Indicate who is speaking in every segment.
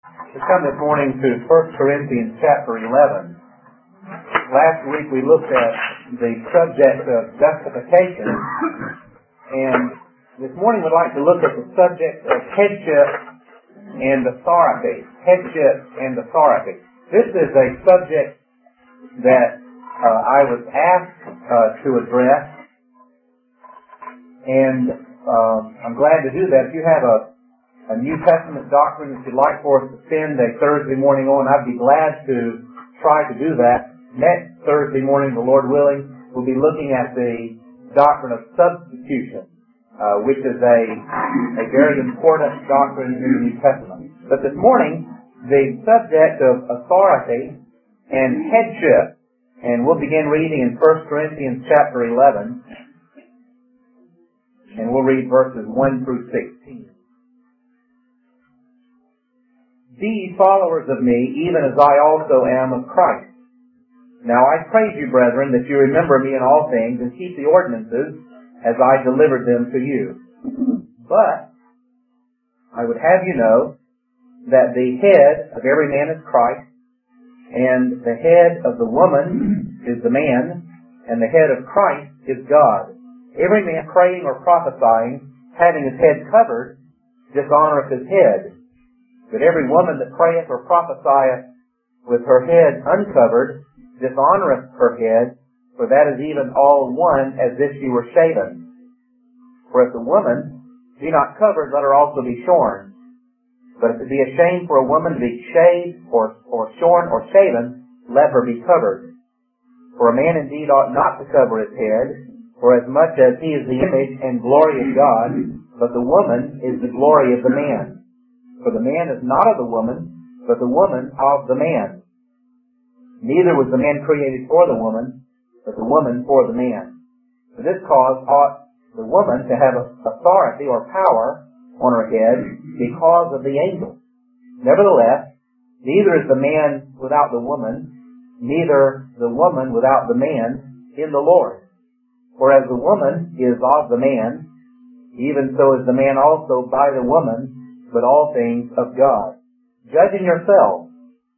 Speaker 1: We come this morning to 1 Corinthians chapter 11. Last week we looked at the subject of justification, and this morning we'd like to look at the subject of headship and authority. Headship and authority. This is a subject that I was asked to address, and I'm glad to do that. If you have a New Testament doctrine that you'd like for us to spend a Thursday morning on, I'd be glad to try to do that. Next Thursday morning, the Lord willing, we'll be looking at the doctrine of substitution, which is a very important doctrine in the New Testament. But this morning, the subject of authority and headship, and we'll begin reading in 1 Corinthians chapter 11, and we'll read verses 1 through 16. Be ye followers of me, even as I also am of Christ. Now I praise you, brethren, that you remember me in all things, and keep the ordinances as I delivered them to you. But I would have you know that the head of every man is Christ, and the head of the woman is the man, and the head of Christ is God. Every man praying or prophesying, having his head covered, dishonoreth his head. But every woman that prayeth or prophesieth with her head uncovered dishonoreth her head, for that is even all one as if she were shaven. For if the woman be not covered, let her also be shorn. But if it be a shame for a woman to be shaved or shorn or shaven, let her be covered. For a man indeed ought not to cover his head, for as much as he is the image and glory of God, but the woman is the glory of the man. For the man is not of the woman, but the woman of the man. Neither was the man created for the woman, but the woman for the man. For this cause ought the woman to have authority or power on her head because of the angel. Nevertheless, neither is the man without the woman, neither the woman without the man in the Lord. For as the woman is of the man, even so is the man also by the woman, but all things of God. Judging yourselves,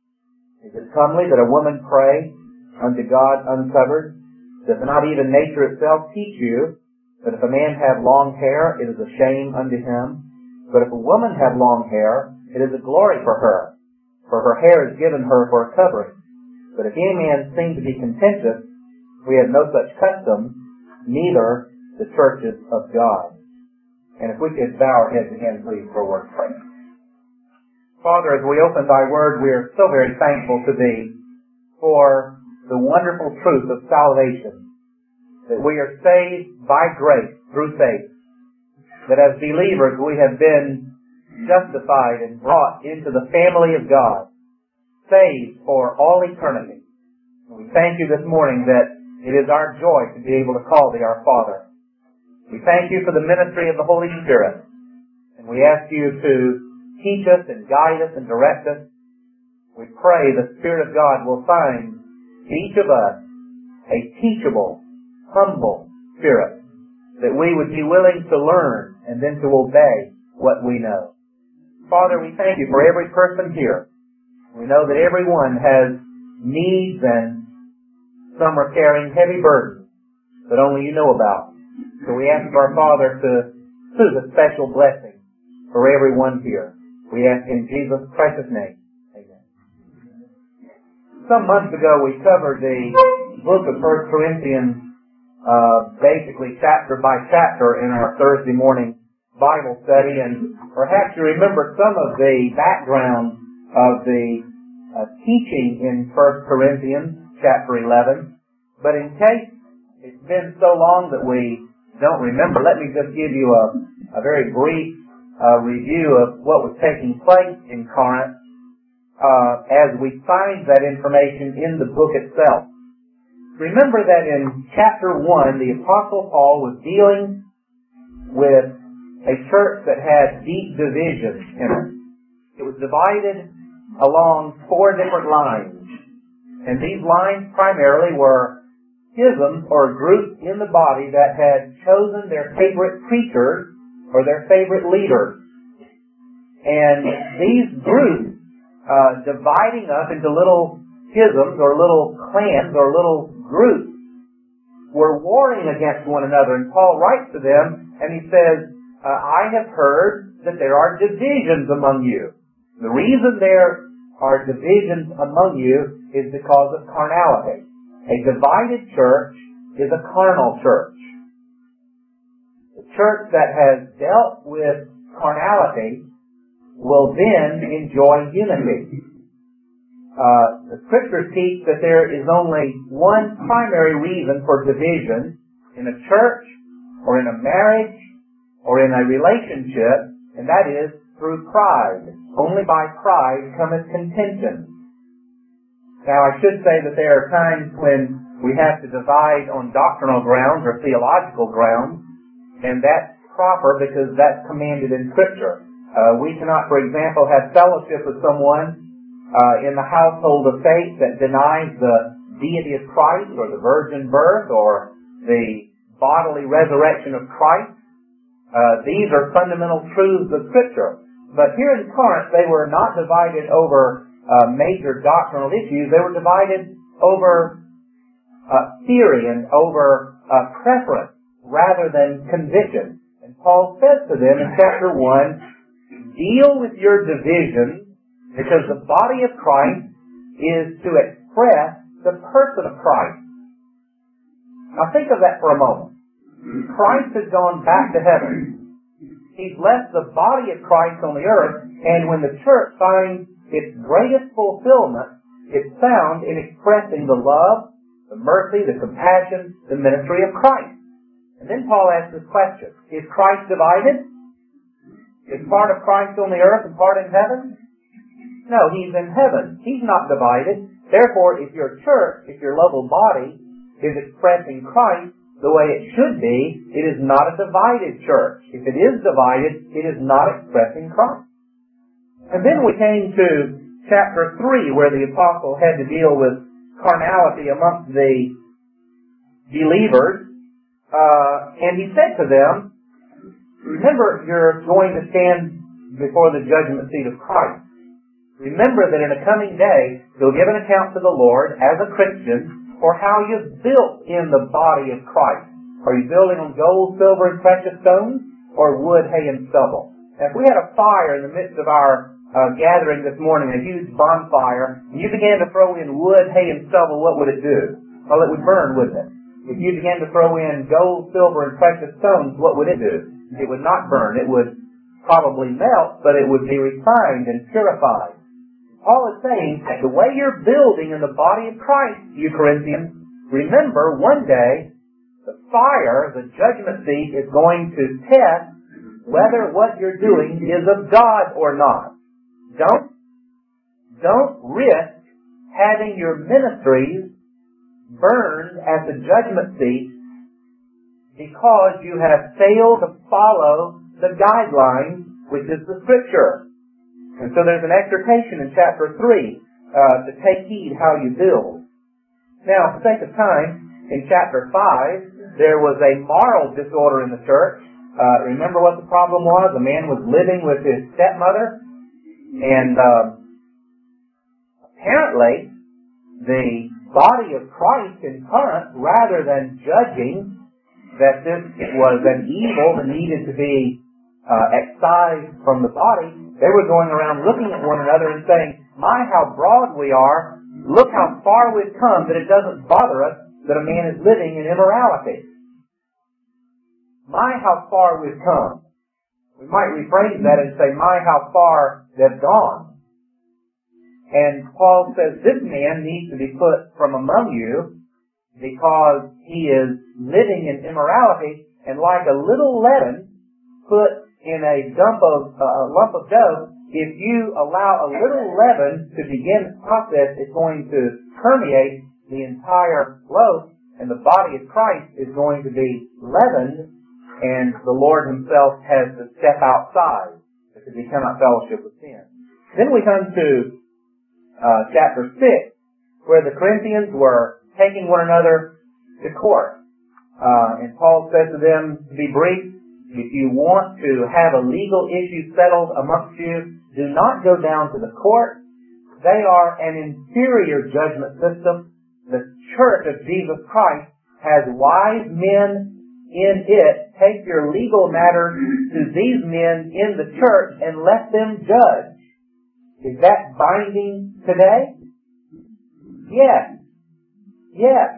Speaker 1: is it comely that a woman pray unto God uncovered? Does not even nature itself teach you that if a man have long hair, it is a shame unto him? But if a woman have long hair, it is a glory for her hair is given her for a covering. But if any man seem to be contentious, we have no such custom, neither the churches of God. And if we could bow our heads again, please, for a word of prayer. Father, as we open thy word, we are so very thankful to thee for the wonderful truth of salvation, that we are saved by grace through faith, that as believers we have been justified and brought into the family of God, saved for all eternity. And we thank you this morning that it is our joy to be able to call thee our Father. We thank you for the ministry of the Holy Spirit, and we ask you to teach us and guide us and direct us. We pray the Spirit of God will find in each of us a teachable, humble spirit, that we would be willing to learn and then to obey what we know. Father, we thank you for every person here. We know that everyone has needs, and some are carrying heavy burdens that only you know about. So we ask our Father to choose a special blessing for everyone here. We ask in Jesus' precious name. Amen. Some months ago we covered the book of 1 Corinthians, basically chapter by chapter in our Thursday morning Bible study, and perhaps you remember some of the background of the teaching in 1 Corinthians chapter 11. But in case it's been so long that we don't remember, let me just give you a very brief review of what was taking place in Corinth as we find that information in the book itself. Remember that in chapter 1, the Apostle Paul was dealing with a church that had deep divisions in it. It was divided along 4 different lines, and these lines primarily were schisms or groups in the body that had chosen their favorite preachers or their favorite leaders. And these groups dividing up into little schisms or little clans or little groups, were warring against one another. And Paul writes to them and he says, I have heard that there are divisions among you. The reason there are divisions among you is because of carnality. A divided church is a carnal church. The church that has dealt with carnality will then enjoy unity. The Scriptures teach that there is only one primary reason for division in a church or in a marriage or in a relationship, and that is through pride. Only by pride cometh contention. Now, I should say that there are times when we have to divide on doctrinal grounds or theological grounds, and that's proper because that's commanded in Scripture. We cannot, for example, have fellowship with someone in the household of faith that denies the deity of Christ or the virgin birth or the bodily resurrection of Christ. These are fundamental truths of Scripture. But here in Corinth, they were not divided over major doctrinal issues. They were divided over theory and over preference rather than conviction. And Paul says to them in chapter 1, deal with your divisions because the body of Christ is to express the person of Christ. Now think of that for a moment. Christ has gone back to heaven. He's left the body of Christ on the earth, and when the church finds its greatest fulfillment, it's found in expressing the love, the mercy, the compassion, the ministry of Christ. And then Paul asks this question, is Christ divided? Is part of Christ on the earth and part in heaven? No, He's in heaven. He's not divided. Therefore, if your church, if your local body is expressing Christ the way it should be, it is not a divided church. If it is divided, it is not expressing Christ. And then we came to chapter 3, where the apostle had to deal with carnality amongst the believers. And he said to them, remember, you're going to stand before the judgment seat of Christ. Remember that in a coming day, you'll give an account to the Lord as a Christian for how you've built in the body of Christ. Are you building on gold, silver, and precious stones, or wood, hay, and stubble? Now, if we had a fire in the midst of our gathering this morning, a huge bonfire, and you began to throw in wood, hay, and stubble, what would it do? Well, it would burn, wouldn't it? If you began to throw in gold, silver, and precious stones, what would it do? It would not burn. It would probably melt, but it would be refined and purified. Paul is saying that the way you're building in the body of Christ, you Corinthians, remember one day the fire, the judgment seat, is going to test whether what you're doing is of God or not. Don't risk having your ministries burned at the judgment seat because you have failed to follow the guidelines, which is the Scripture. And so there's an exhortation in chapter 3 to take heed how you build. Now, for sake of time, in chapter 5, there was a moral disorder in the church. Remember what the problem was? A man was living with his stepmother, and apparently the body of Christ in Corinth, rather than judging that this was an evil that needed to be excised from the body, they were going around looking at one another and saying, my, how broad we are. Look how far we've come that it doesn't bother us that a man is living in immorality. My, how far we've come. We might rephrase that and say, my, how far they've gone. And Paul says this man needs to be put from among you because he is living in immorality, and like a little leaven put in a lump of dough, if you allow a little leaven to begin its process, it's going to permeate the entire loaf, and the body of Christ is going to be leavened, and the Lord Himself has to step outside because He cannot fellowship with sin. Then we come to chapter 6, where the Corinthians were taking one another to court. And Paul says to them, to be brief, if you want to have a legal issue settled amongst you, do not go down to the court, They are an inferior judgment system. The Church of Jesus Christ has wise men in it. Take your legal matters to these men in the church and let them judge. Is that binding today? Yes. Yes.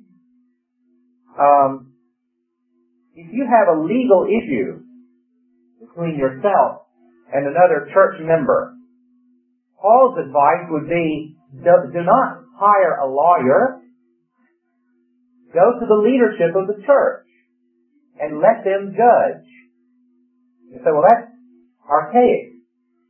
Speaker 1: If you have a legal issue between yourself and another church member, Paul's advice would be, do not hire a lawyer. Go to the leadership of the church and let them judge. You say, well, that's archaic.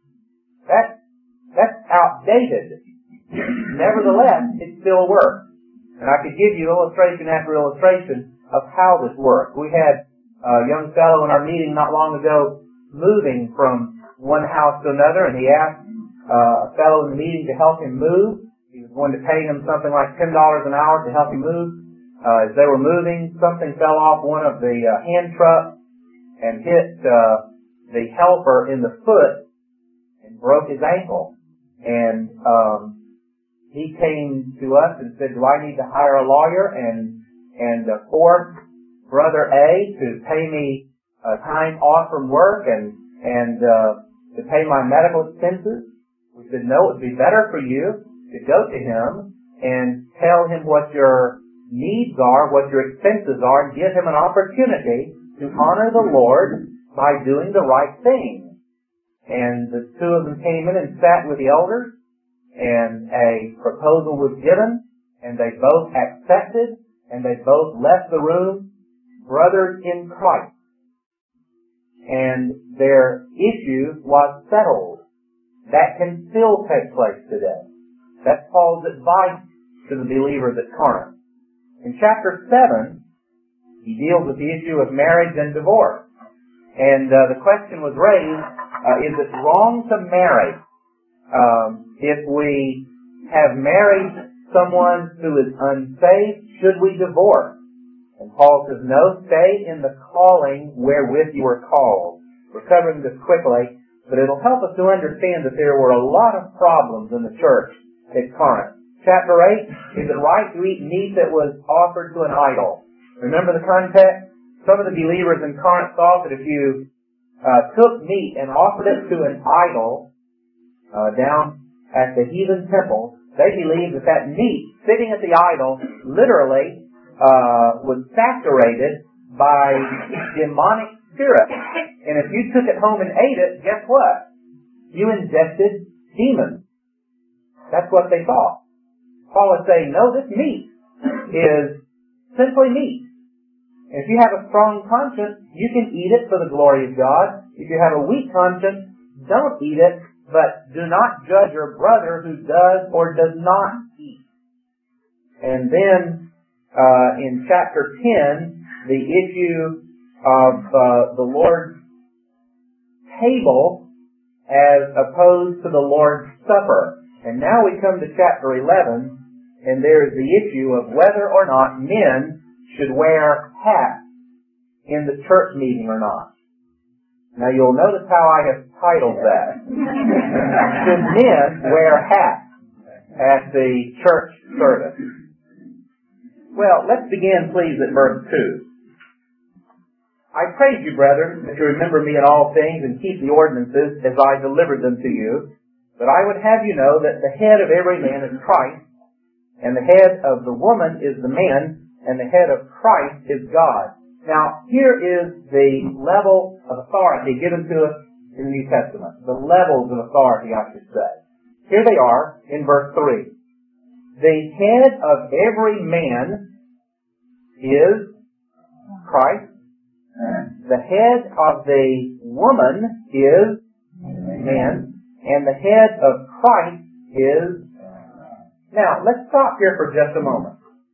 Speaker 1: That's outdated. Nevertheless, it still works. And I could give you illustration after illustration of how this works. We had a young fellow in our meeting not long ago moving from one house to another, and he asked a fellow in the meeting to help him move. He was going to pay him something like $10 an hour to help him move. As they were moving, something fell off one of the hand trucks and hit the helper in the foot and broke his ankle. And he came to us and said, do I need to hire a lawyer and force Brother A to pay me time off from work and to pay my medical expenses? We said, no, it would be better for you to go to him and tell him what your needs are, what your expenses are, and give him an opportunity to honor the Lord by doing the right thing. And the two of them came in and sat with the elders, and a proposal was given, and they both accepted, and they both left the room, brothers in Christ. And their issue was settled. That can still take place today. That's Paul's advice to the believers at Corinth. In chapter 7, he deals with the issue of marriage and divorce. And the question was raised, is it wrong to marry? If we have married someone who is unsaved, should we divorce? And Paul says, no, stay in the calling wherewith you are called. We're covering this quickly, but it'll help us to understand that there were a lot of problems in the church at Corinth. Chapter 8, is it right to eat meat that was offered to an idol? Remember the context? Some of the believers in Corinth thought that if you took meat and offered it to an idol down at the heathen temple, they believed that that meat sitting at the idol literally was saturated by demonic spirits. And if you took it home and ate it, guess what? You ingested demons. That's what they thought. Paul is saying, no, this meat is simply meat. And if you have a strong conscience, you can eat it for the glory of God. If you have a weak conscience, don't eat it, but do not judge your brother who does or does not eat. And then in chapter 10, the issue of the Lord's table as opposed to the Lord's Supper. And now we come to chapter 11, and there's the issue of whether or not men should wear hats in the church meeting or not. Now you'll notice how I have titled that. Should men wear hats at the church service? Well, let's begin please at verse 2. I praise you, brethren, that you remember me in all things and keep the ordinances as I delivered them to you. But I would have you know that the head of every man is Christ, and the head of the woman is the man, and the head of Christ is God. Now, here is the level of authority given to us in the New Testament. The levels of authority, I should say. Here they are in verse 3. The head of every man is Christ. The head of the woman is man. And the head of Christ is... Now, let's stop here for just a moment.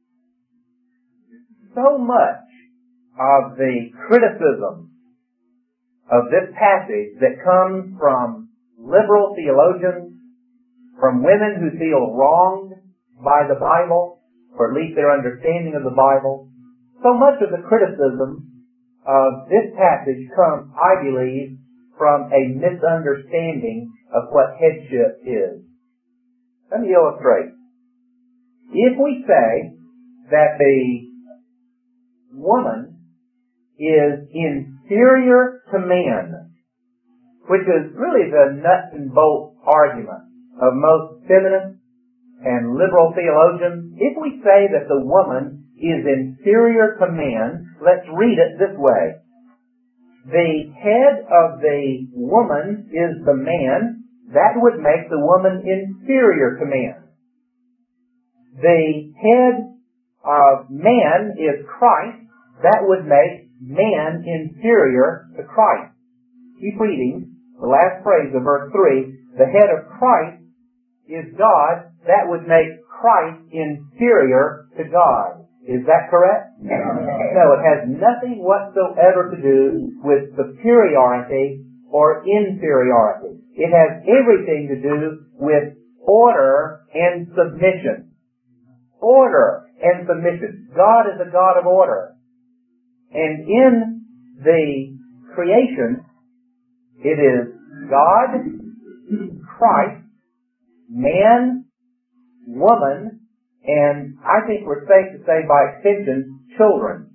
Speaker 1: So much of the criticism of this passage that comes from liberal theologians, from women who feel wronged by the Bible, or at least their understanding of the Bible, so much of the criticism of this passage comes, I believe, from a misunderstanding of what headship is. Let me illustrate. If we say that the woman is inferior to man, which is really the nuts and bolts argument of most feminists and liberal theologians, if we say that the woman is inferior to man, let's read it this way. The head of the woman is the man. That would make the woman inferior to man. The head of man is Christ. That would make man inferior to Christ. Keep reading the last phrase of verse 3. The head of Christ is God. That would make Christ inferior to God. Is that correct? No, it has nothing whatsoever to do with superiority or inferiority. It has everything to do with order and submission. Order and submission. God is a God of order. And in the creation, it is God, Christ, man, woman, and I think we're safe to say by extension, children.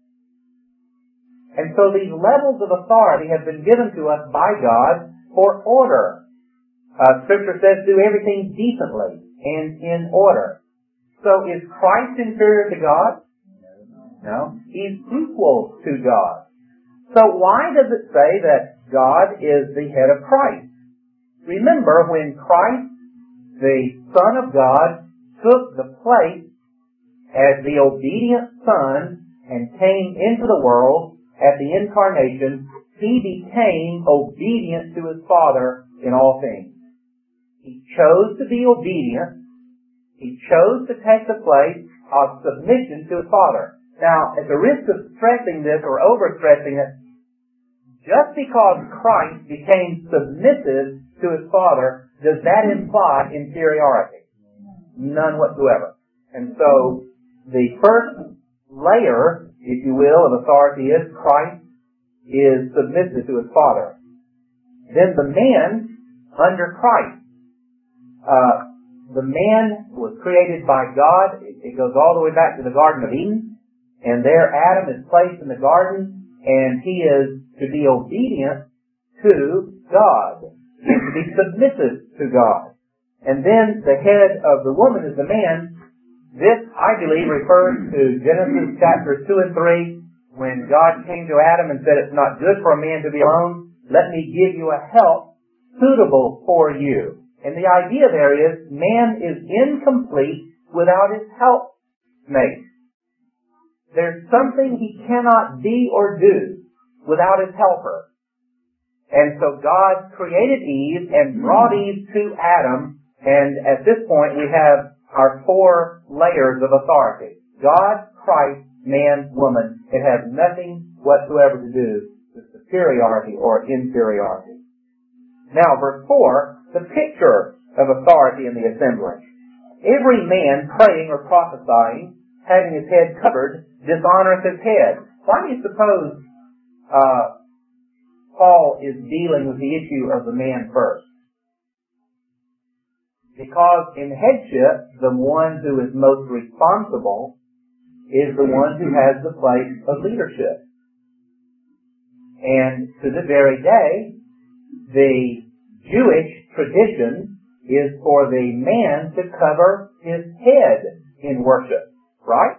Speaker 1: And so these levels of authority have been given to us by God for order. Scripture says do everything decently and in order. So is Christ inferior to God? No. He's equal to God. So why does it say that God is the head of Christ? Remember, when Christ, the Son of God, took the place as the obedient Son and came into the world at the incarnation, He became obedient to His Father in all things. He chose to be obedient. He chose to take the place of submission to His Father. Now, at the risk of stressing this or overstressing it, just because Christ became submissive to His Father, does that imply inferiority? None whatsoever. And so, the first layer, if you will, of authority is Christ is submissive to His Father. Then the man under Christ. The man was created by God. It goes all the way back to the Garden of Eden. And there Adam is placed in the garden, and he is to be obedient to God. He is to be submissive to God. And then the head of the woman is the man. This, I believe, refers to Genesis chapters 2 and 3, when God came to Adam and said, it's not good for a man to be alone. Let me give you a help suitable for you. And the idea there is, man is incomplete without his helpmate. There's something he cannot be or do without his helper. And so God created Eve and brought Eve to Adam. And at this point, we have our four layers of authority. God, Christ, man, woman. It has nothing whatsoever to do with superiority or inferiority. Now, verse 4, the picture of authority in the assembly. Every man praying or prophesying, having his head covered, dishonoreth his head. Why do you suppose Paul is dealing with the issue of the man first? Because in headship, the one who is most responsible is the one who has the place of leadership. And to this very day, the Jewish tradition is for the man to cover his head in worship, right?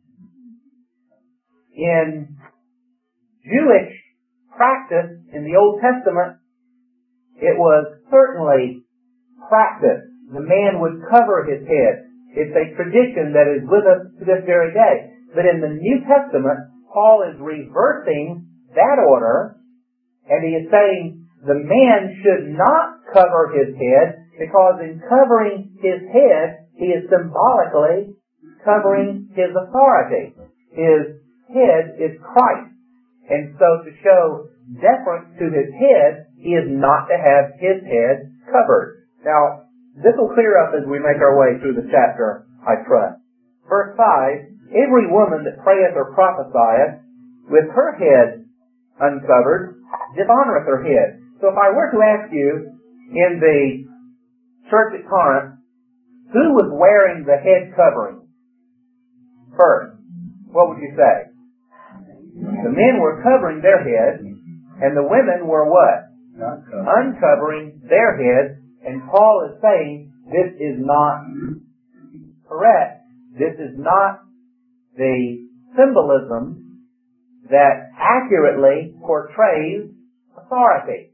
Speaker 1: In Jewish practice in the Old Testament, it was certainly practice. The man would cover his head. It's a tradition that is with us to this very day. But in the New Testament, Paul is reversing that order, and he is saying the man should not cover his head, because in covering his head, he is symbolically covering his authority. His head is Christ. And so to show deference to his head, he is not to have his head covered. Now, this will clear up as we make our way through the chapter, I trust. Verse 5, every woman that prayeth or prophesieth with her head uncovered dishonoreth her head. So if I were to ask you in the church at Corinth, Who was wearing the head covering first? What would you say? The men were covering their heads, and the women were what? Uncovering their heads. And Paul is saying this is not correct. This is not the symbolism that accurately portrays authority.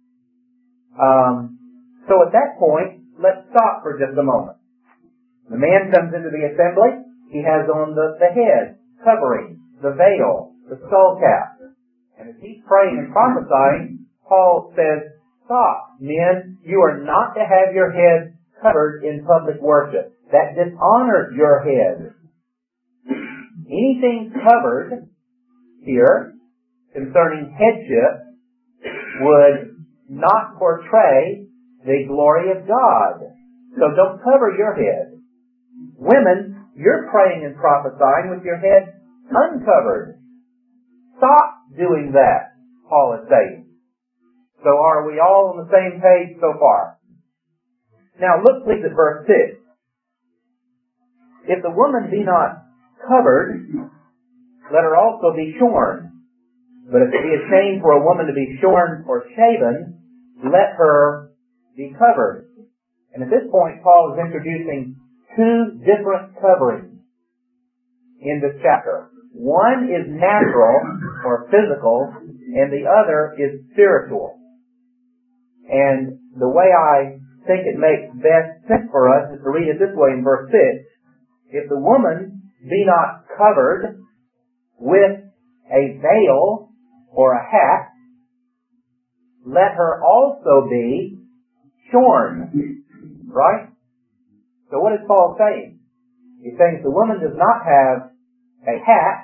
Speaker 1: So at that point, let's stop for just a moment. The man comes into the assembly. He has on the head covering, the veil, the skull cap. And as he's praying and prophesying, Paul says, stop, men, you are not to have your head covered in public worship. That dishonors your head. Anything covered here concerning headship would not portray the glory of God. So don't cover your head. Women, you're praying and prophesying with your head uncovered. Stop doing that, Paul is saying. So are we all on the same page so far? Now look please at verse 6. If the woman be not covered, let her also be shorn. But if it be a shame for a woman to be shorn or shaven, let her be covered. And at this point, Paul is introducing two different coverings in this chapter. One is natural or physical, and the other is spiritual. And the way I think it makes best sense for us is to read it this way in verse 6. If the woman be not covered with a veil or a hat, let her also be shorn. Right? So what is Paul saying? He's saying if the woman does not have a hat,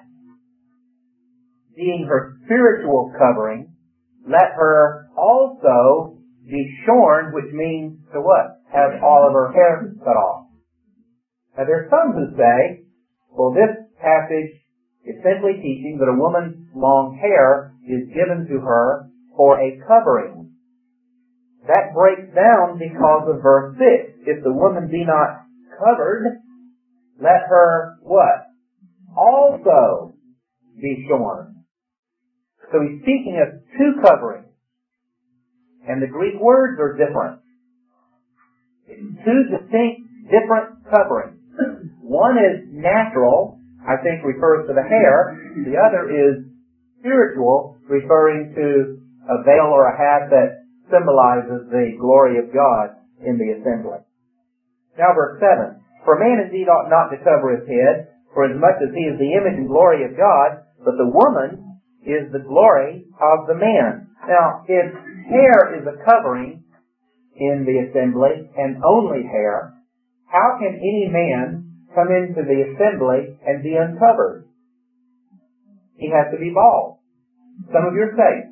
Speaker 1: being her spiritual covering, let her also be shorn, which means to what? Have all of her hair cut off. Now there's some who say, well, this passage is simply teaching that a woman's long hair is given to her for a covering. That breaks down because of verse 6. If the woman be not covered, let her what? Also be shorn. So he's speaking of two coverings. And the Greek words are different. It's two distinct, different coverings. One is natural, I think refers to the hair. The other is spiritual, referring to a veil or a hat that symbolizes the glory of God in the assembly. Now verse 7. For a man indeed ought not to cover his head, for as much as he is the image and glory of God, but the woman is the glory of the man. Now, if hair is a covering in the assembly, and only hair, how can any man come into the assembly and be uncovered? He has to be bald. Some of you are safe.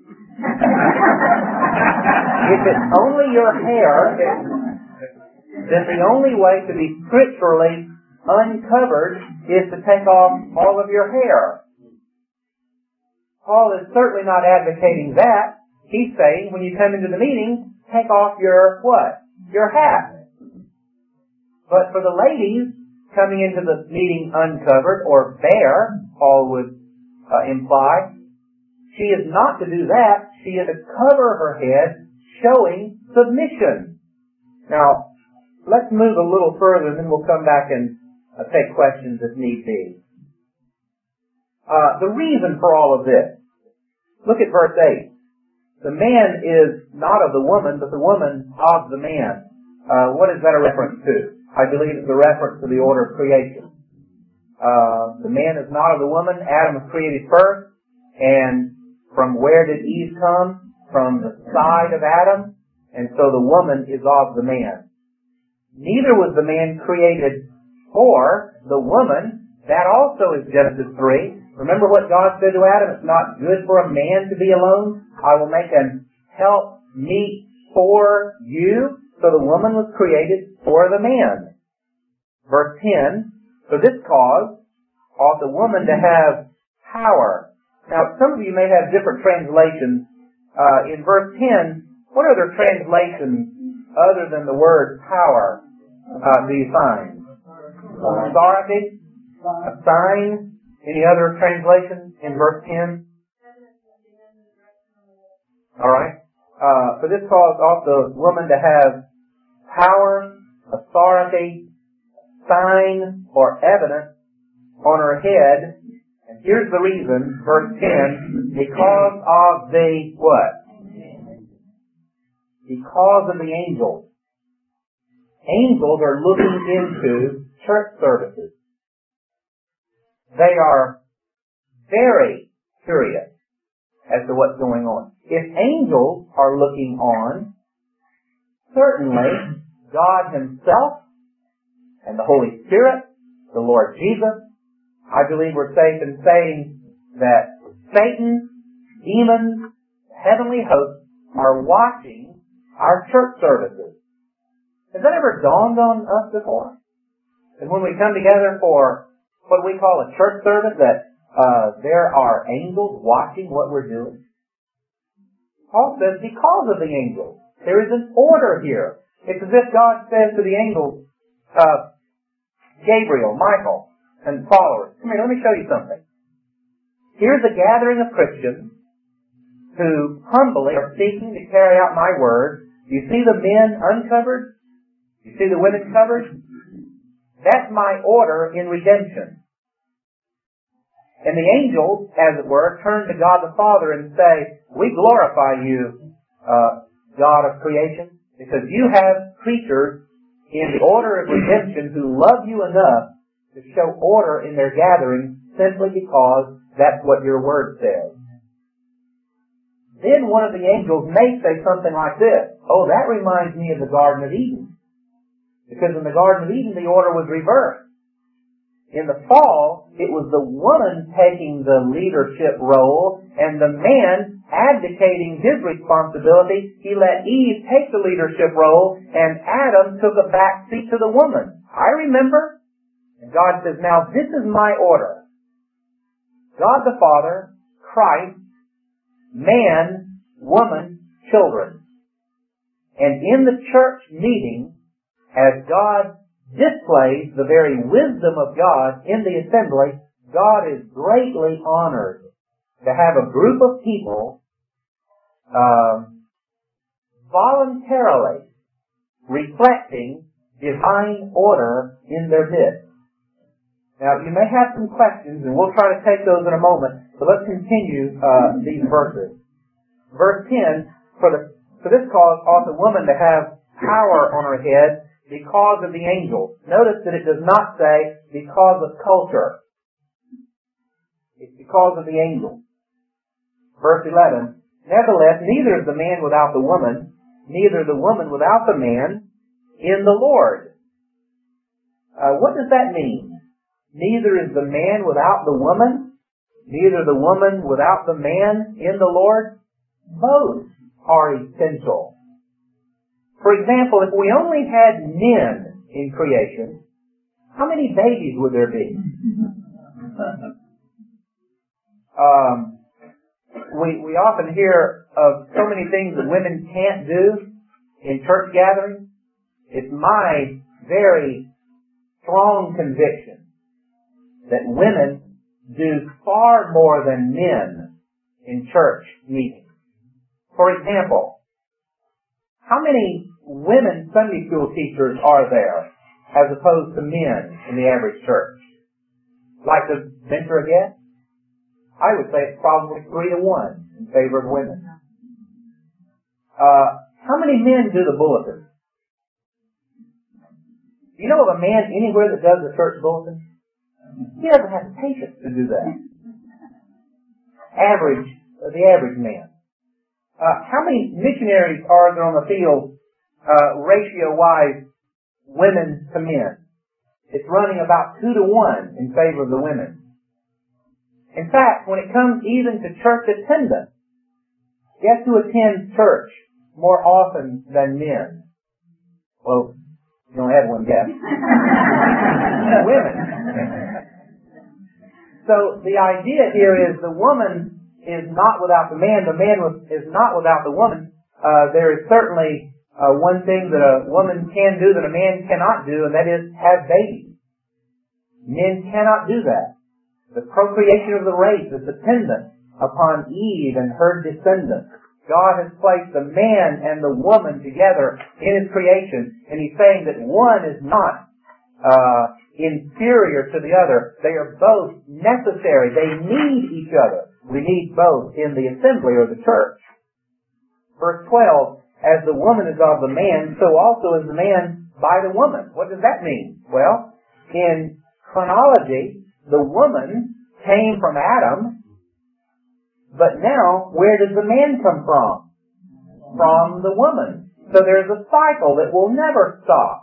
Speaker 1: If it's only your hair, then the only way to be scripturally uncovered is to take off all of your hair. Paul is certainly not advocating that. He's saying when you come into the meeting, take off your what? Your hat. But for the ladies coming into the meeting uncovered or bare, Paul would imply, she is not to do that. She is to cover her head, showing submission. Now, let's move a little further, and then we'll come back and take questions if need be. The reason for all of this. Look at verse 8. The man is not of the woman, but the woman of the man. What is that a reference to? I believe it's a reference to the order of creation. The man is not of the woman. Adam was created first. And from where did Eve come? From the side of Adam. And so the woman is of the man. Neither was the man created for the woman. That also is Genesis 3. Remember what God said to Adam? It's not good for a man to be alone. I will make an help meet for you. So the woman was created for the man. Verse 10. For this cause ought the woman to have power. Now, some of you may have different translations. In verse 10, what other translations other than the word power these signs? Authority, a sign. Any other translation in verse 10? Alright. For this cause also woman to have power, authority, sign, or evidence on her head. And here's the reason, verse 10, because of the what? Because of the angels. Angels are looking into church services. They are very curious as to what's going on. If angels are looking on, certainly God Himself and the Holy Spirit, the Lord Jesus, I believe we're safe in saying that Satan, demons, heavenly hosts are watching our church services. Has that ever dawned on us before? And when we come together for what we call a church service, that there are angels watching what we're doing? Paul says because of the angels. There is an order here. It's as if God says to the angels, Gabriel, Michael, and followers, come here, let me show you something. Here's a gathering of Christians who humbly are seeking to carry out my word. You see the men uncovered? You see the women covered? That's my order in redemption. And the angels, as it were, turn to God the Father and say, we glorify you, God of creation, because you have creatures in the order of redemption who love you enough to show order in their gathering simply because that's what your word says. Then one of the angels may say something like this, oh, that reminds me of the Garden of Eden. Because in the Garden of Eden, the order was reversed. In the fall, it was the woman taking the leadership role and the man abdicating his responsibility. He let Eve take the leadership role and Adam took a back seat to the woman. I remember. And God says, now this is my order. God the Father, Christ, man, woman, children. And in the church meeting, as God displays the very wisdom of God in the assembly, God is greatly honored to have a group of people voluntarily reflecting divine order in their midst. Now, you may have some questions, and we'll try to take those in a moment, but let's continue these verses. Verse 10, for this cause ought the woman to have power on her head because of the angels. Notice that it does not say because of culture. It's because of the angels. Verse 11, nevertheless, neither is the man without the woman, neither the woman without the man in the Lord. What does that mean? Neither is the man without the woman, neither the woman without the man in the Lord. Both are essential. For example, if we only had men in creation, how many babies would there be? We often hear of so many things that women can't do in church gatherings. It's my very strong conviction that women do far more than men in church meetings. For example, how many women Sunday school teachers are there as opposed to men in the average church? Like to venture a guess? I would say it's probably 3-1 in favor of women. How many men do the bulletin? Do you know of a man anywhere that does the church bulletin? He doesn't have the patience to do that. The average man. How many missionaries are there on the field, ratio-wise, women to men? It's running about 2-1 in favor of the women. In fact, when it comes even to church attendance, guess who attends church more often than men? Well, you only have one guess. Women. So the idea here is the woman is not without the man is not without the woman. There is certainly one thing that a woman can do that a man cannot do, and that is have babies. Men cannot do that. The procreation of the race is dependent upon Eve and her descendants. God has placed the man and the woman together in His creation, and He's saying that one is not inferior to the other. They are both necessary. They need each other. We need both in the assembly or the church. Verse 12, as the woman is of the man, so also is the man by the woman. What does that mean? Well, in chronology, the woman came from Adam, but now, where does the man come from? From the woman. So there's a cycle that will never stop.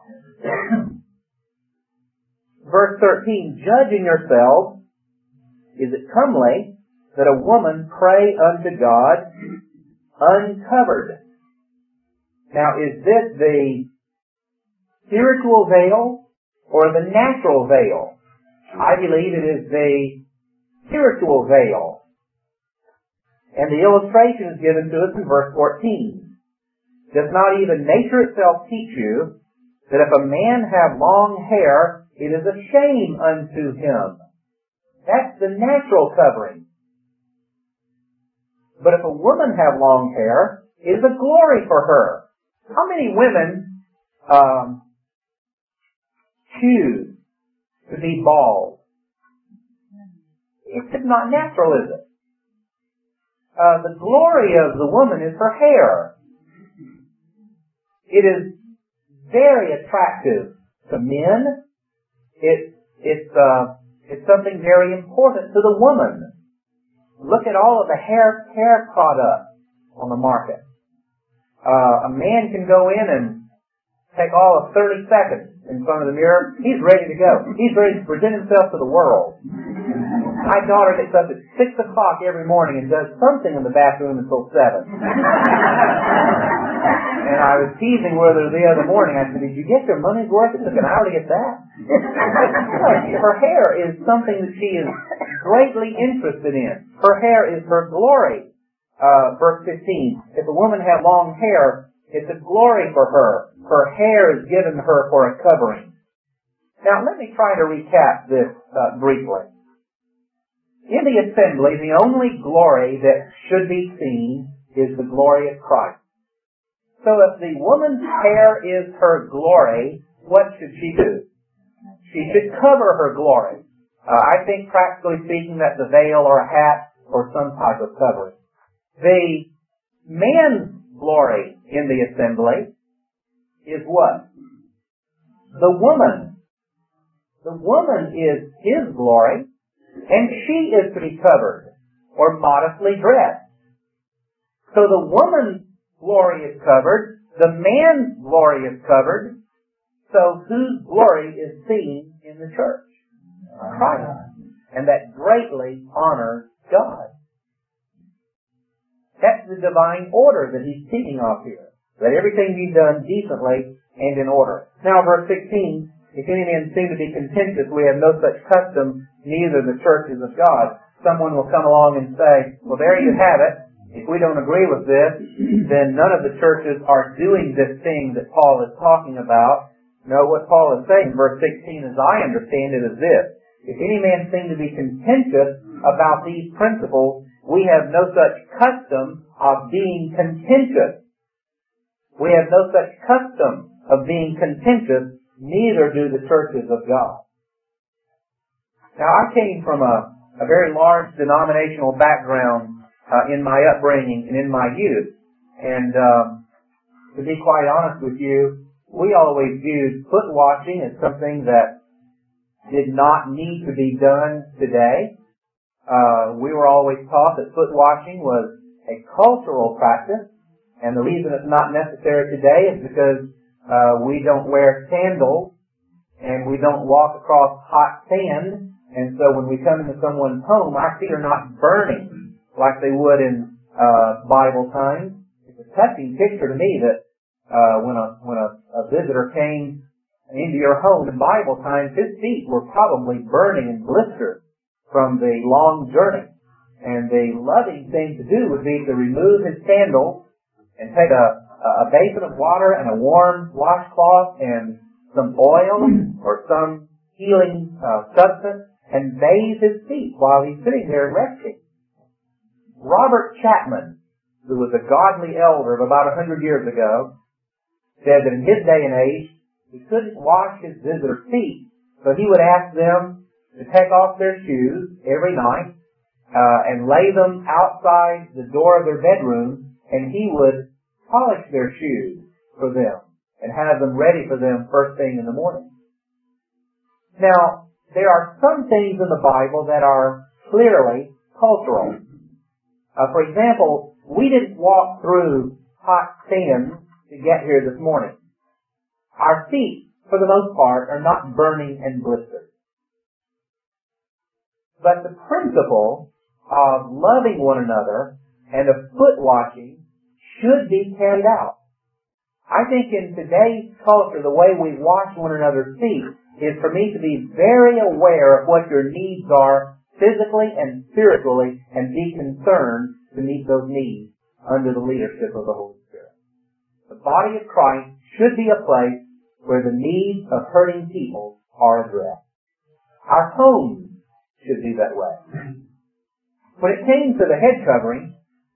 Speaker 1: Verse 13, judging yourselves, is it comely that a woman pray unto God uncovered? Now, is this the spiritual veil or the natural veil? I believe it is the spiritual veil. And the illustration is given to us in verse 14. Does not even nature itself teach you that if a man have long hair, it is a shame unto him? That's the natural covering. But if a woman have long hair, it is a glory for her. How many women choose to be bald? It's not natural, is it? The glory of the woman is her hair. It is very attractive to men. It's something very important to the woman. Look at all of the hair products on the market. A man can go in and take all of 30 seconds in front of the mirror. He's ready to go. He's ready to present himself to the world. My daughter gets up at 6 o'clock every morning and does something in the bathroom until 7. And I was teasing with her the other morning. I said, did you get your money's worth? It took an hour to get that. Her hair is something that she is greatly interested in. Her hair is her glory. Verse 15, if a woman have long hair, it's a glory for her. Her hair is given her for a covering. Now, let me try to recap this briefly. In the assembly, the only glory that should be seen is the glory of Christ. So if the woman's hair is her glory, what should she do? She should cover her glory. I think, practically speaking, that's a veil or a hat or some type of covering. The man's glory in the assembly is what? The woman. The woman is his glory, and she is to be covered or modestly dressed. So the woman's glory is covered, the man's glory is covered, so whose glory is seen in the church? Christ. And that greatly honors God. That's the divine order that he's speaking of here. That everything be done decently and in order. Now, verse 16, if any man seem to be contentious, we have no such custom, neither the church is of God. Someone will come along and say, well, there you have it. If we don't agree with this, then none of the churches are doing this thing that Paul is talking about. No, what Paul is saying in verse 16, as I understand it, is this. If any man seem to be contentious about these principles, we have no such custom of being contentious. We have no such custom of being contentious, neither do the churches of God. Now, I came from a very large denominational background in my upbringing and in my youth. And to be quite honest with you, we always viewed foot washing as something that did not need to be done today. We were always taught that foot washing was a cultural practice, and the reason it's not necessary today is because we don't wear sandals and we don't walk across hot sand, and so when we come into someone's home, our feet are not burning like they would in Bible times. It's a touching picture to me that when a visitor came into your home in Bible times, his feet were probably burning and blistered from the long journey. And the loving thing to do would be to remove his sandals and take a a basin of water and a warm washcloth and some oil or some healing substance and bathe his feet while he's sitting there resting. Robert Chapman, who was a godly elder of about 100 years ago, said that in his day and age, he couldn't wash his visitors' feet, so he would ask them to take off their shoes every night and lay them outside the door of their bedroom, and he would polish their shoes for them and have them ready for them first thing in the morning. Now, there are some things in the Bible that are clearly cultural. For example, we didn't walk through hot sand to get here this morning. Our feet, for the most part, are not burning and blistered. But the principle of loving one another and of foot washing should be carried out. I think in today's culture, the way we wash one another's feet is for me to be very aware of what your needs are physically and spiritually and be concerned to meet those needs under the leadership of the Holy Spirit. The body of Christ should be a place where the needs of hurting people are addressed. Our homes should be that way. When it came to the head covering,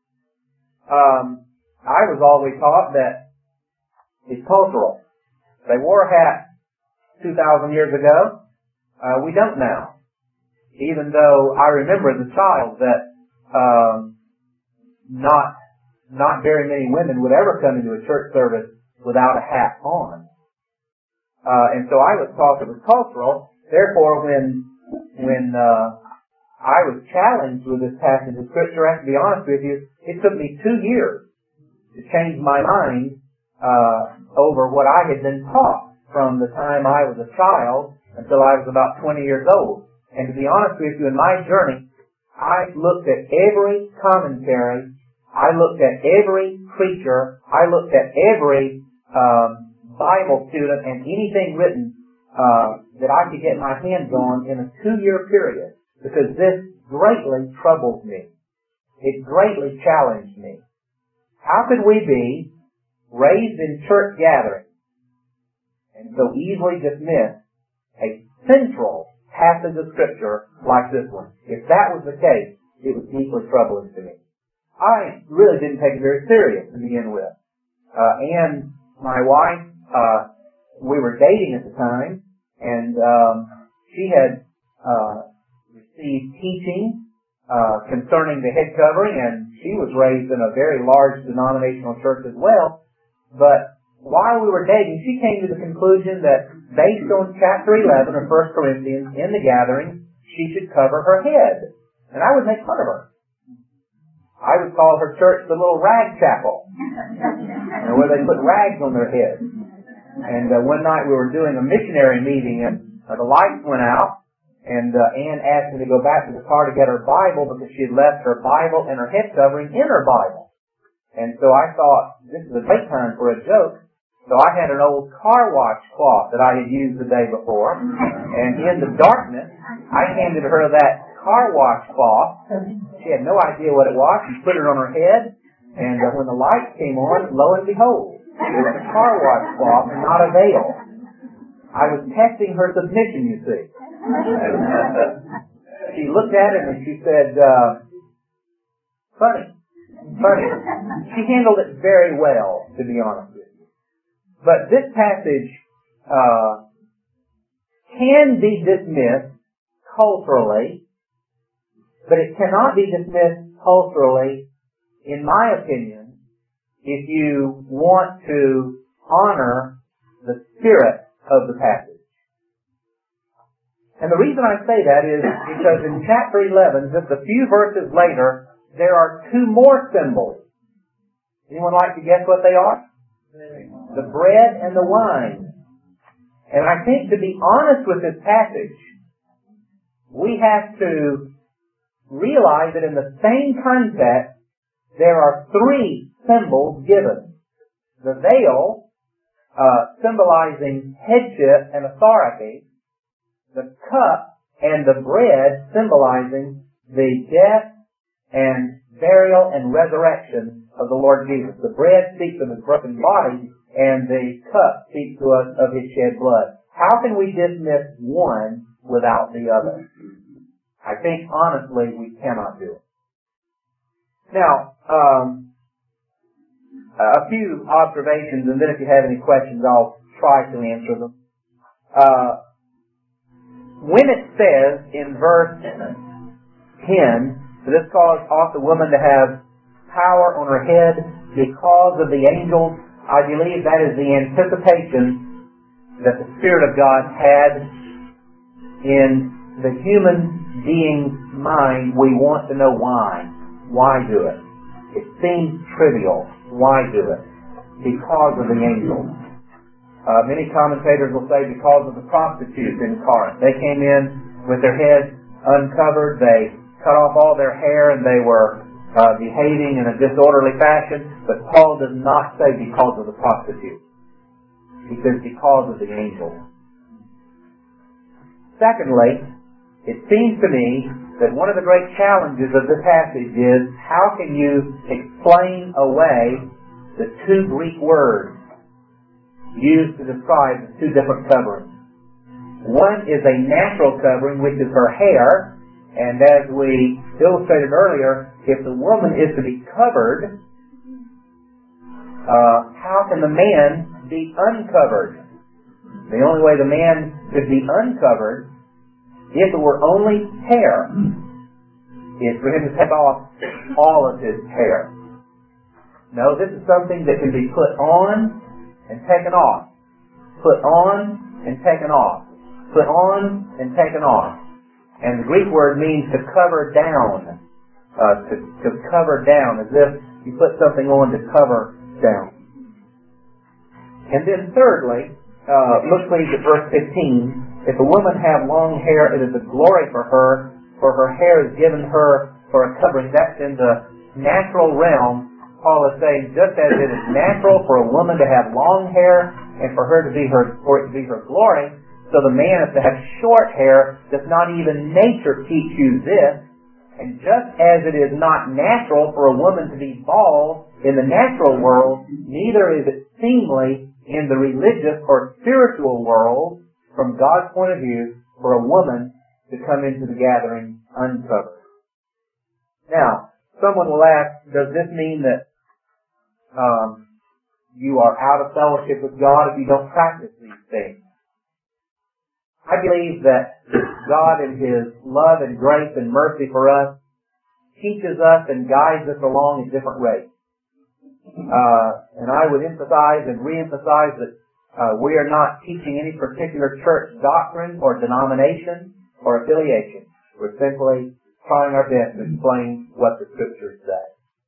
Speaker 1: I was always taught that it's cultural. They wore hats 2,000 years ago. We don't now. Even though I remember as a child that not very many women would ever come into a church service without a hat on. And so I was taught it was cultural. Therefore, when I was challenged with this passage of Scripture, I have to be honest with you, it took me 2 years to change my mind over what I had been taught from the time I was a child until I was about 20 years old. And to be honest with you, in my journey, I looked at every commentary, I looked at every preacher, I looked at every Bible student and anything written that I could get my hands on in a 2-year period, because this greatly troubled me. It greatly challenged me. How could we be raised in church gatherings and so easily dismiss a central passage of Scripture like this one? If that was the case, it was deeply troubling to me. I really didn't take it very serious to begin with. And my wife, we were dating at the time, and she had received teaching concerning the head covering, and she was raised in a very large denominational church as well. But while we were dating, she came to the conclusion that based on chapter 11 of 1 Corinthians, in the gathering, she should cover her head. And I would make fun of her. I would call her church the little rag chapel, where they put rags on their heads. And one night we were doing a missionary meeting, and the lights went out, and Ann asked me to go back to the car to get her Bible because she had left her Bible and her head covering in her Bible. And so I thought, this is a great time for a joke. So I had an old car wash cloth that I had used the day before, and in the darkness, I handed her that car wash cloth. She had no idea what it was. She put it on her head, and when the lights came on, lo and behold, it was a car wash cloth and not a veil. I was testing her submission, you see. She looked at it and she said, funny. She handled it very well, to be honest with you. But this passage can be dismissed culturally, but it cannot be dismissed culturally, in my opinion, if you want to honor the spirit of the passage. And the reason I say that is because in chapter 11, just a few verses later, there are 2 more symbols. Anyone like to guess what they are? The bread and the wine. And I think, to be honest with this passage, we have to realize that in the same context, there are 3 symbols given. The veil, symbolizing headship and authority, the cup and the bread symbolizing the death and burial, and resurrection of the Lord Jesus. The bread speaks of His broken body, and the cup speaks to us of His shed blood. How can we dismiss one without the other? I think, honestly, we cannot do it. Now, a few observations, and then if you have any questions, I'll try to answer them. When it says in verse 10, this caused ought the woman to have power on her head because of the angels, I believe that is the anticipation that the Spirit of God had in the human being's mind. We want to know why. Why do it? It seems trivial. Why do it? Because of the angels. Many commentators will say because of the prostitutes in Corinth. They came in with their heads uncovered. They cut off all their hair and they were behaving in a disorderly fashion. But Paul does not say because of the prostitutes. He says because of the angels. Secondly, it seems to me that one of the great challenges of this passage is how can you explain away the two Greek words used to describe the two different coverings. One is a natural covering, which is her hair, and as we illustrated earlier, if the woman is to be covered, how can the man be uncovered? The only way the man could be uncovered, if it were only hair, is for him to take off all of his hair. No, this is something that can be put on and taken off. Put on and taken off. Put on and taken off. And the Greek word means to cover down. To cover down, as if you put something on to cover down. And then thirdly, look please at verse 15. If a woman have long hair, it is a glory for her hair is given her for a covering. That's in the natural realm. Paul is saying, just as it is natural for a woman to have long hair and for it to be her glory, so the man is to have short hair. Does not even nature teach you this? And just as it is not natural for a woman to be bald in the natural world, neither is it seemly in the religious or spiritual world, from God's point of view, for a woman to come into the gathering uncovered. Now, someone will ask, does this mean that you are out of fellowship with God if you don't practice these things? I believe that God in His love and grace and mercy for us teaches us and guides us along at different rates. And I would emphasize and re-emphasize that we are not teaching any particular church doctrine or denomination or affiliation. We're simply trying our best to explain what the Scriptures say.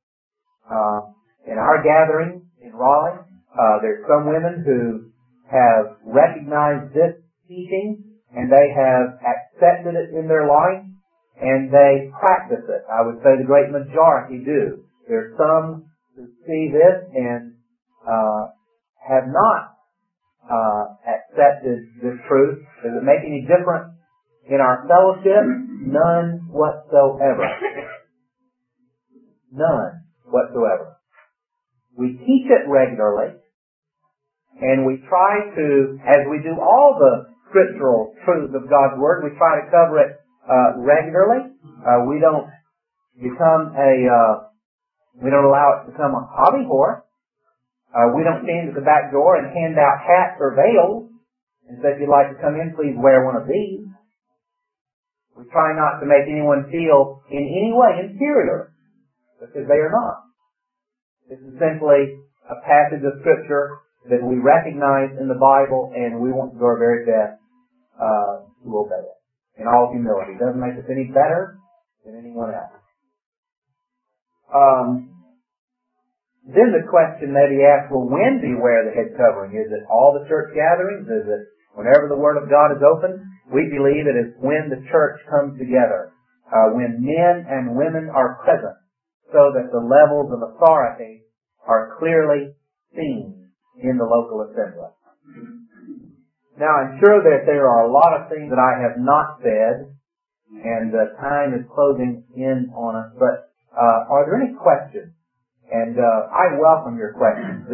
Speaker 1: In our gathering in Raleigh, there's some women who have recognized this teaching and they have accepted it in their life and they practice it. I would say the great majority do. There's some who see this and have not accepted this truth. Does it make any difference in our fellowship? None whatsoever. None whatsoever. We teach it regularly, and we try to, as we do all the scriptural truths of God's Word, we try to cover it regularly. We don't allow it to become a hobby horse. We don't stand at the back door and hand out hats or veils and say, if you'd like to come in, please wear one of these. We try not to make anyone feel in any way inferior, because they are not. This is simply a passage of Scripture that we recognize in the Bible, and we want to do our very best to obey it in all humility. It doesn't make us any better than anyone else. Then the question may be asked, well, when do you wear the head covering? Is it all the church gatherings? Is it whenever the Word of God is open? We believe it is when the church comes together, when men and women are present, so that the levels of authority are clearly seen in the local assembly. Now, I'm sure that there are a lot of things that I have not said, and the time is closing in on us, but Are there any questions? And I welcome your questions.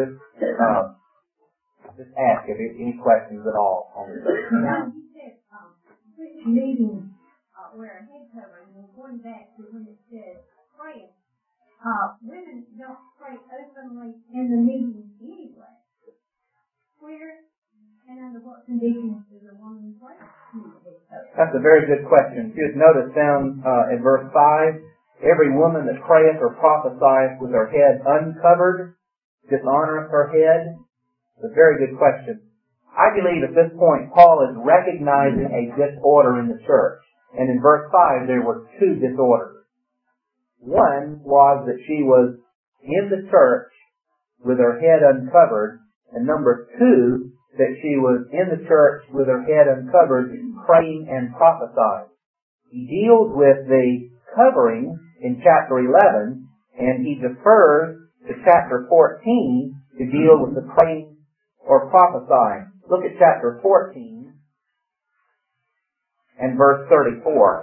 Speaker 1: Just ask if there's any questions at all on this.
Speaker 2: You said which meeting wear a head covering, and going back to when it said praying, women don't pray openly in the meeting anyway. Where and under what conditions does a woman pray?
Speaker 1: That's a very good question. If you notice down in verse 5, every woman that prayeth or prophesieth with her head uncovered dishonoreth her head. It's a very good question. I believe at this point Paul is recognizing a disorder in the church. And in verse 5 there were two disorders. One was that she was in the church with her head uncovered, and number two, that she was in the church with her head uncovered, praying and prophesying. He deals with the covering in chapter 11, and he defers to chapter 14 to deal with the praying or prophesying. Look at chapter 14 and verse 34.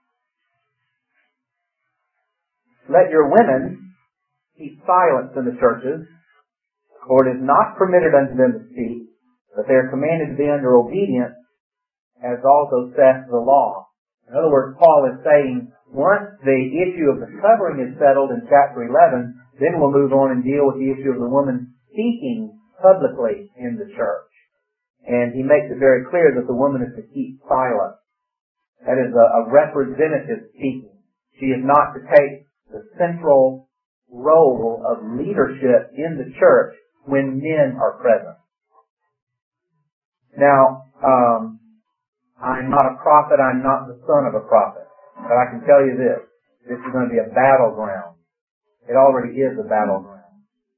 Speaker 1: Let your women keep silence in the churches, for it is not permitted unto them to speak, but they are commanded to be under obedience, as also saith the law. In other words, Paul is saying, once the issue of the covering is settled in chapter 11, then we'll move on and deal with the issue of the woman speaking publicly in the church. And he makes it very clear that the woman is to keep silent. That is a representative speaking. She is not to take the central role of leadership in the church when men are present. Now, I'm not a prophet, I'm not the son of a prophet. But I can tell you this, this is going to be a battleground. It already is a battleground.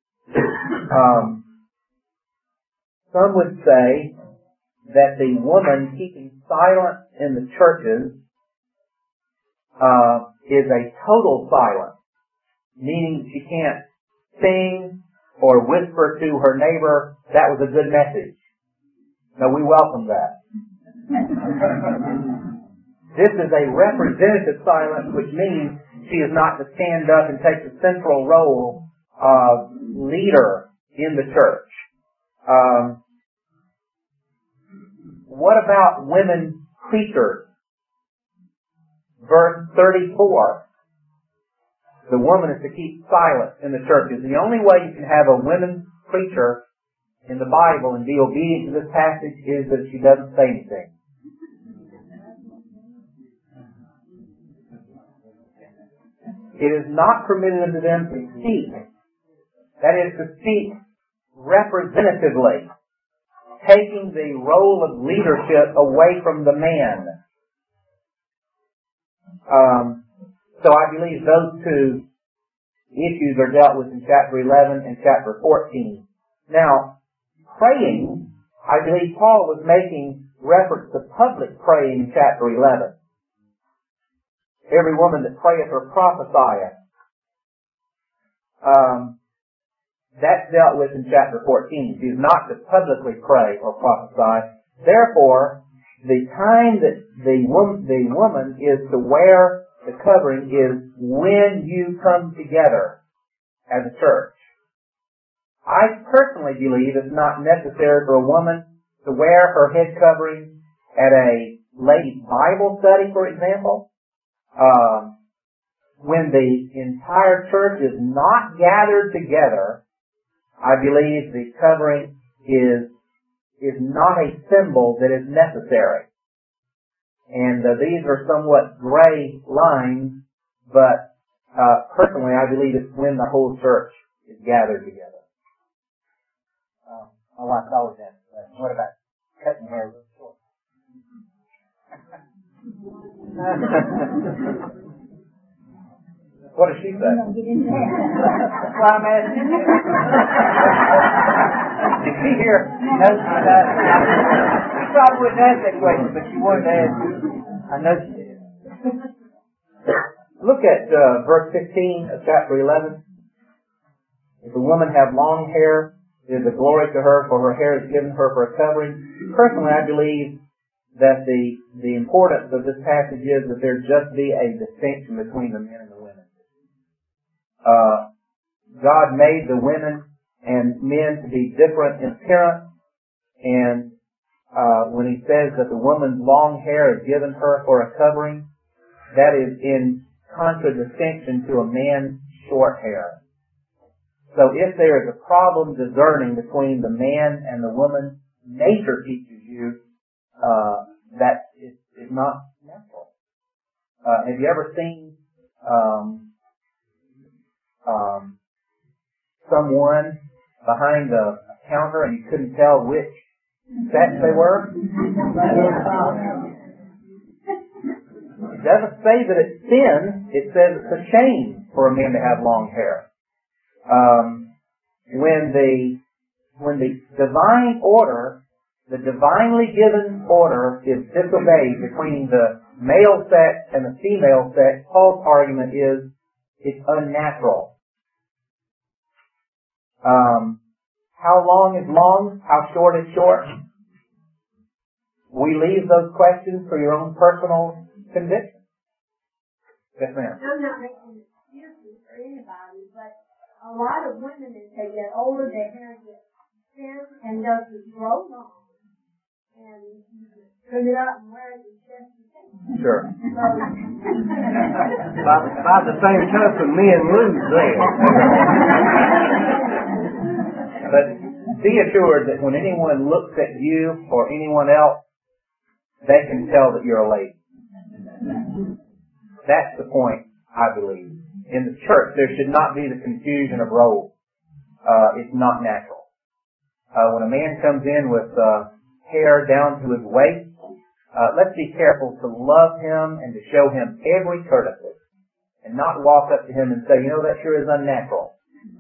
Speaker 1: Some would say that the woman keeping silent in the churches is a total silence, meaning she can't sing or whisper to her neighbor, that was a good message. No, we welcome that. This is a representative silence, which means she is not to stand up and take the central role of leader in the church. What about women preachers? Verse 34. The woman is to keep silent in the churches. The only way you can have a women preacher in the Bible and be obedient to this passage is that she doesn't say anything. It is not permitted unto them to speak. That is, to speak representatively, taking the role of leadership away from the man. So I believe those two issues are dealt with in chapter 11 and chapter 14. Now, praying, I believe Paul was making reference to public praying in chapter 11. Every woman that prayeth or prophesieth. That's dealt with in chapter 14. She is not to publicly pray or prophesy. Therefore, the time that the woman is to wear the covering is when you come together as a church. I personally believe it's not necessary for a woman to wear her head covering at a ladies' Bible study, for example. When the entire church is not gathered together, I believe the covering is not a symbol that is necessary. And these are somewhat gray lines, but personally I believe it's when the whole church is gathered together. My wife always asks that. What about cutting hair real short? What does she say? That's why I'm asking you. Did she hear? No, she probably wouldn't ask that question, but she wanted to ask you. I know she did. Look at verse 15 of chapter 11. If a woman have long hair, it is a glory to her, for her hair is given her for a covering. Personally, I believe that the importance of this passage is that there just be a distinction between the men and the women. God made the women and men to be different in appearance, and when He says that the woman's long hair is given her for a covering, that is in contradistinction to a man's short hair. So if there is a problem discerning between the man and the woman, nature teaches you that it is not natural. Have you ever seen someone behind a counter and you couldn't tell which sex they were? It doesn't say that it's sin. It says it's a shame for a man to have long hair. When the divine order, the divinely given order is disobeyed between the male sex and the female sex, Paul's argument is it's unnatural. How long is long? How short is short? We leave those questions for your own personal conviction. Yes, ma'am.
Speaker 2: I'm not making excuses for anybody, but a lot of women, as they get older, their hair gets thin and doesn't grow long. And you just trim it up and wear it just the same.
Speaker 1: Sure.
Speaker 3: By the same token, men lose there.
Speaker 1: But be assured that when anyone looks at you or anyone else, they can tell that you're a lady. That's the point, I believe. In the church, there should not be the confusion of roles. It's not natural. When a man comes in with hair down to his waist, let's be careful to love him and to show him every courtesy and not walk up to him and say, you know, that sure is unnatural.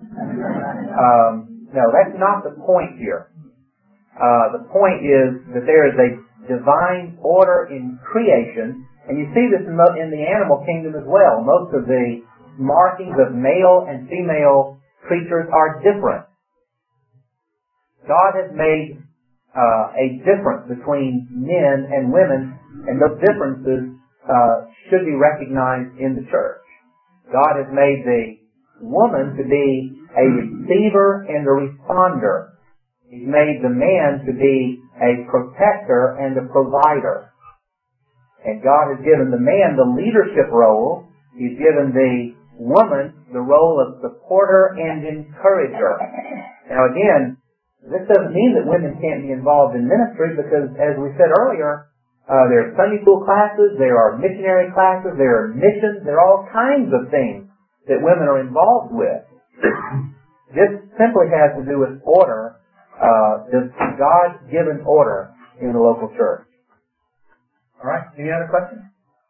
Speaker 1: No, that's not the point here. The point is that there is a divine order in creation, and you see this in the animal kingdom as well. Most of the markings of male and female creatures are different. God has made a difference between men and women, and those differences should be recognized in the church. God has made the woman to be a receiver and a responder. He's made the man to be a protector and a provider. And God has given the man the leadership role. He's given the woman the role of supporter and encourager. Now again, this doesn't mean that women can't be involved in ministry, because as we said earlier, there are Sunday school classes, there are missionary classes, there are missions, there are all kinds of things that women are involved with. This simply has to do with order, God-given order in the local church. All right, any other questions?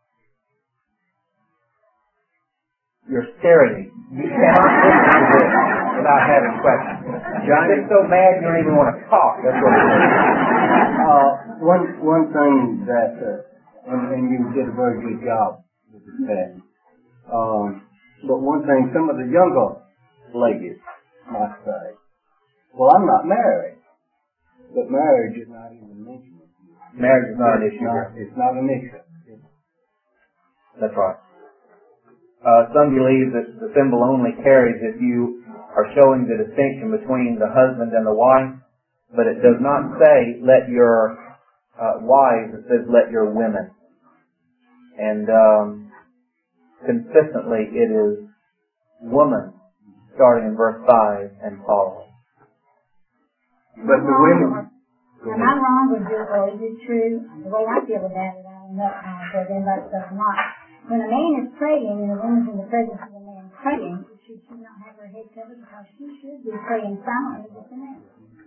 Speaker 1: You're staring at me. You cannot listen to this without having questions. John, you're so mad you don't even want to talk. That's what it is.
Speaker 3: One thing that, and you did a very good job with that. But one thing, some of the younger ladies might say, well, I'm not married. But marriage is not even mentioned.
Speaker 1: Marriage is not an issue here.
Speaker 3: It's not an issue.
Speaker 1: That's right. Some believe that the symbol only carries if you are showing the distinction between the husband and the wife, but it does not say, let your wives, it says, let your women. And consistently it is woman, starting in verse 5 and following.
Speaker 3: But the women...
Speaker 4: Am I wrong, or is it true? The way I feel about it, I don't know if anybody does not. When a man is praying and a woman's in the presence of a man praying, should she not have her head covered, because she should be praying silently with the man?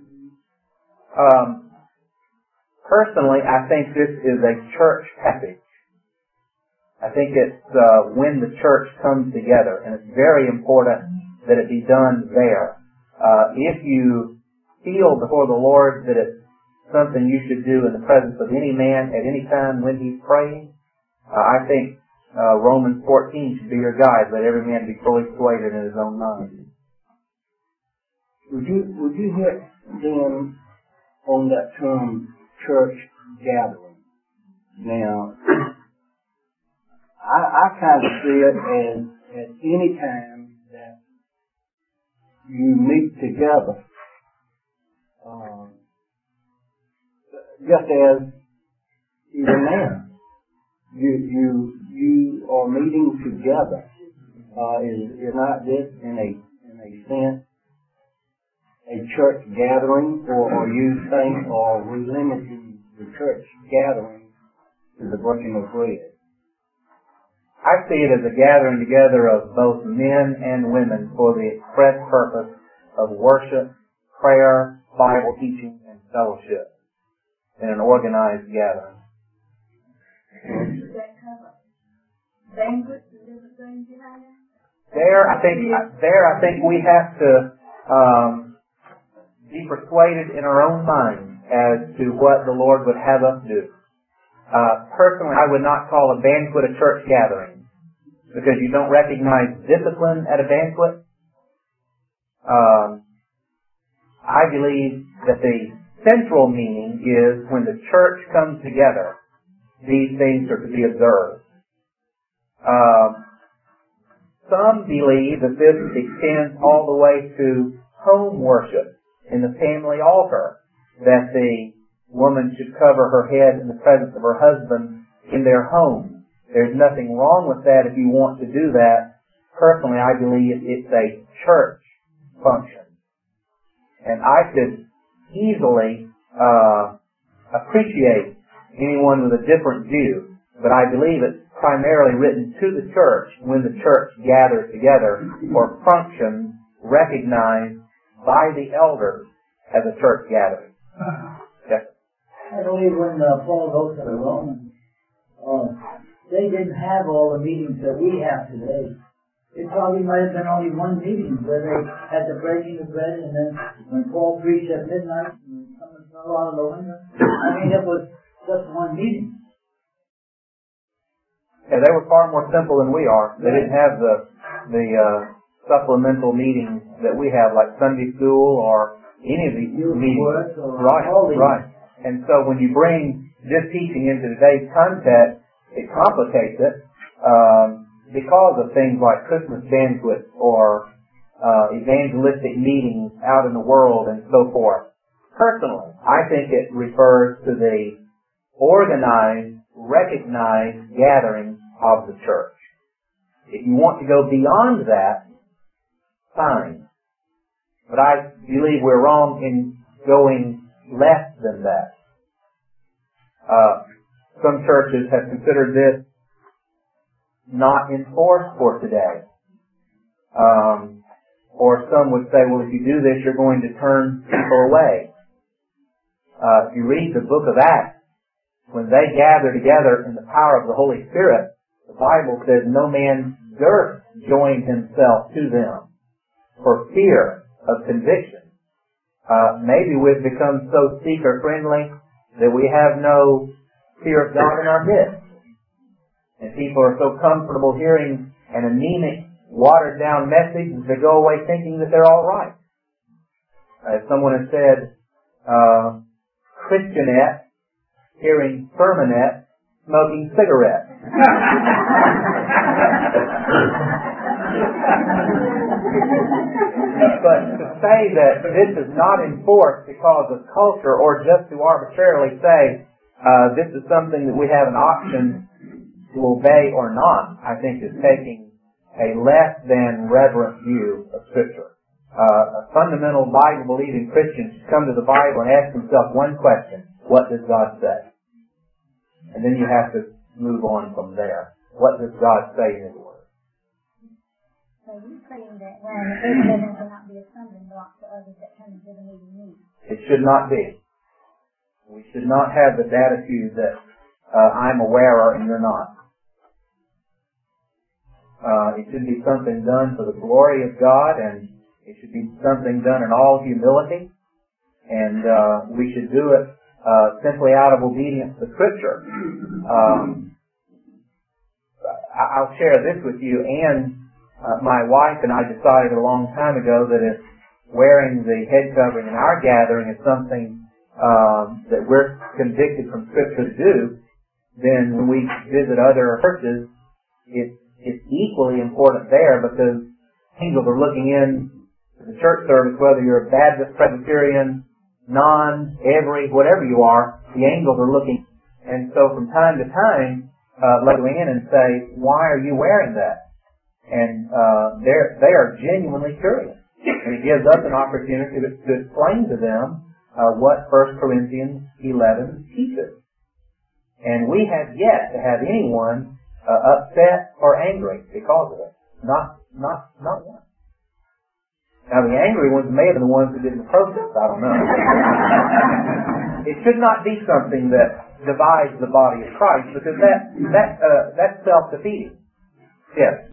Speaker 1: Personally, I think this is a church passage. I think it's when the church comes together, and it's very important that it be done there. If you feel before the Lord that it's something you should do in the presence of any man at any time when he's praying, I think Romans 14 should be your guide. Let every man be fully persuaded in his own mind.
Speaker 3: Would you hit then on that term church gathering? Now, I kind of see it as any time that you meet together, just as even now, you are meeting together. Is not this in a sense a church gathering, or are you saying, or are we limiting the church gathering to the breaking of bread?
Speaker 1: I see it as a gathering together of both men and women for the express purpose of worship, prayer, Bible teaching, and fellowship in an organized gathering.
Speaker 2: Does that cover banquets and different things you have?
Speaker 1: There, I think we have to be persuaded in our own minds as to what the Lord would have us do. Personally, I would not call a banquet a church gathering, because you don't recognize discipline at a banquet. I believe that the central meaning is when the church comes together, these things are to be observed. Some believe that this extends all the way to home worship in the family altar, that the woman should cover her head in the presence of her husband in their home. There's nothing wrong with that if you want to do that. Personally, I believe it's a church function. And I could easily appreciate anyone with a different view, but I believe it's primarily written to the church when the church gathers together for functions recognized by the elders as a church gathering. Yes.
Speaker 5: I believe when Paul goes to the Romans, they didn't have all the meetings that we have today. It probably might have been only one meeting where they had the breaking of bread, and then when Paul preached at midnight and someone fell out of the window. I mean, it was just one meeting.
Speaker 1: Yeah, they were far more simple than we are. They didn't have the supplemental meetings that we have, like Sunday school or any of these meetings. Right. And so when you bring this teaching into today's context, it complicates it because of things like Christmas banquets or evangelistic meetings out in the world and so forth. Personally, I think it refers to the organized, recognized gathering of the church. If you want to go beyond that, fine. But I believe we're wrong in going less than that. Some churches have considered this not in force for today. Or some would say, well, if you do this, you're going to turn people away. If you read the book of Acts, when they gather together in the power of the Holy Spirit, the Bible says no man durst join himself to them for fear of conviction. Maybe we've become so seeker-friendly that we have no fear of God in our midst. And people are so comfortable hearing an anemic, watered-down message that they go away thinking that they're all right. As someone has said, Christianette hearing sermonette, smoking cigarettes. But to say that this is not enforced because of culture, or just to arbitrarily say this is something that we have an option to obey or not, I think is taking a less than reverent view of Scripture. A fundamental Bible-believing Christian should come to the Bible and ask himself one question: what does God say? And then you have to move on from there. What does God say in His Word?
Speaker 4: So you're saying that when the Christian cannot be a stumbling block to others that come to the meeting.
Speaker 1: It should not be. We should not have this attitude that I'm a wearer and you're not. It should be something done for the glory of God, and it should be something done in all humility, and we should do it simply out of obedience to Scripture. I'll share this with you. And my wife and I decided a long time ago that if wearing the head covering in our gathering is something that we're convicted from Scripture to do, then when we visit other churches, it's equally important there, because angels are looking in the church service, whether you're Baptist, Presbyterian, non, every, whatever you are, the angels are looking. And so from time to time, they go in and say, why are you wearing that? And they are genuinely curious. And it gives us an opportunity to explain to them what 1 Corinthians 11 teaches. And we have yet to have anyone upset or angry because of it. Not one. Now the angry ones may have been the ones who did the protest. I don't know. It should not be something that divides the body of Christ, because that's self-defeating. Yes.